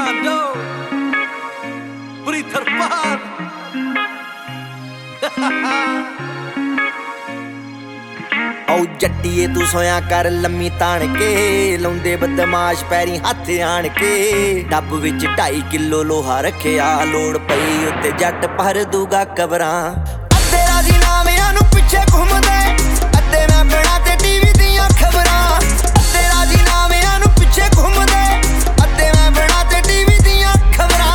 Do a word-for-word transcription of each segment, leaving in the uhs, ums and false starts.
Commando Peter Pan औ जट्टीए तू सोया कर लम्मी तान के लाउंदे बदमाश पैरी हथ आन के डब विच ढाई किलो लोहा रखिया लोड़ पई उत्ते जट भर दूगा कबरां अद्धे राजी नामियां नूं पिछे घुमदे अद्धे मैं बिना ते टीवी दियां खबरां अद्धे राजी नामियां नूं पिछे घुमदे अद्धे मैं बिना ते टीवी दियां खबरां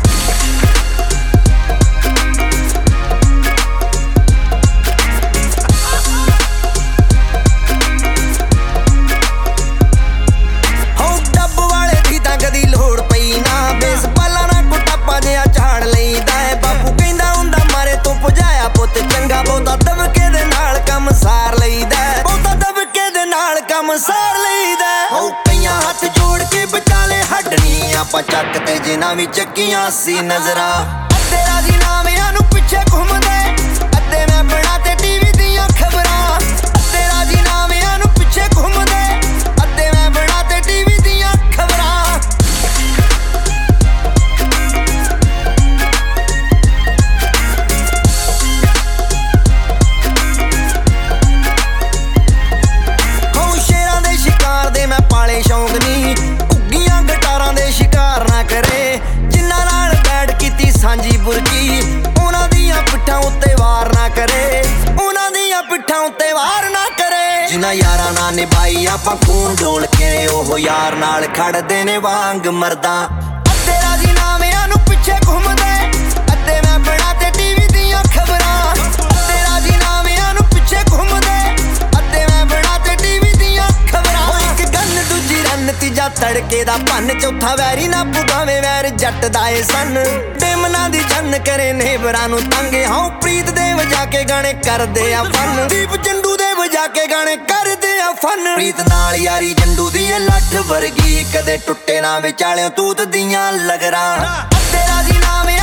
सार लईदा ओ कईयां हाथ जोड़ के बचाले हड्डनी आपां चक ते जिन्हां वी चक्कियां सी नजरां अद्धे राजी नामियां नूं पिछे घुमदे अद्धे मैं बिना ते टीवी दियां खबरां अद्धे राजी नामियां नूं पिछे घुमदे अद्धे मैं बिना ते टीवी दियां खबरां शौक नी उग्गियां गटारां दे शिकार ना करे जिन्हां नाल बैठ कीती सांझी बुरकी उन्हां दियां पिट्ठां उत्ते वार ना करे उन्हां दियां पिट्ठां उत्ते वार ना करे जिन्हां यारां नाल निभाई आपां खून डोल के ओह यार नाल खड़दे ने वांग मरदां अद्धे राजी नामियां नूं पिछे घुमदे अद्धे मैं बिना ते टीवी दियां खबरां अद्धे राजी नामियां नूं पिछे घुमदे अद्धे मैं बिना ते टीवी दियां खबरां इक गन दूजी रन तीजा तड़के दा भन चौथा वैरी ना पुगावे वैर जट दा ए सन बेमना दी जन करे नेबरां नूं तंग हां प्रीत दे वजा के गाने करदे आ फन दीप जंडू दे वजा के गाने करदे आ फन प्रीत नाल यारी जंडू दी ए लठ वर्गी कदे टुੱਟੇ ना विचालियों तूत दियां लगरां अद्धे राजी नामियां